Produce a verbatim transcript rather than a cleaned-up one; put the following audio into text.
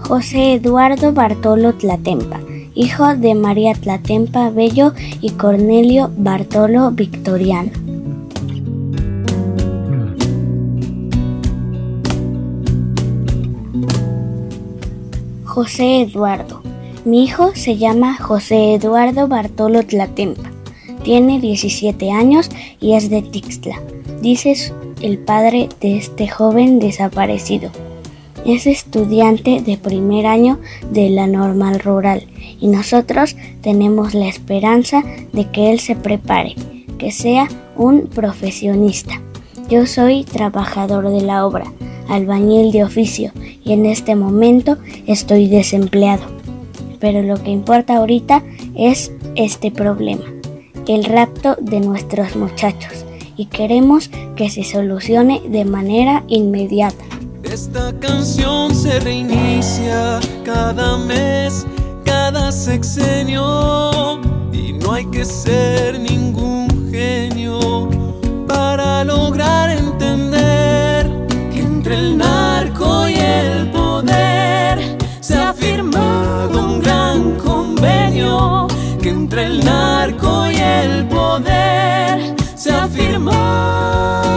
José Eduardo Bartolo Tlatempa, hijo de María Tlatempa Bello y Cornelio Bartolo Victoriano. José Eduardo. Mi hijo se llama José Eduardo Bartolo Tlatempa. Tiene diecisiete años y es de Tixtla, dice el padre de este joven desaparecido. Es estudiante de primer año de la Normal Rural y nosotros tenemos la esperanza de que él se prepare, que sea un profesionista. Yo soy trabajador de la obra, albañil de oficio, y en este momento estoy desempleado. Pero lo que importa ahorita es este problema, el rapto de nuestros muchachos, y queremos que se solucione de manera inmediata. Esta canción se reinicia cada mes, cada sexenio, y no hay que ser ningún genio para lograr entender que entre el narco y el poder se ha firmado un gran convenio, que entre el narco y el poder se ha firmado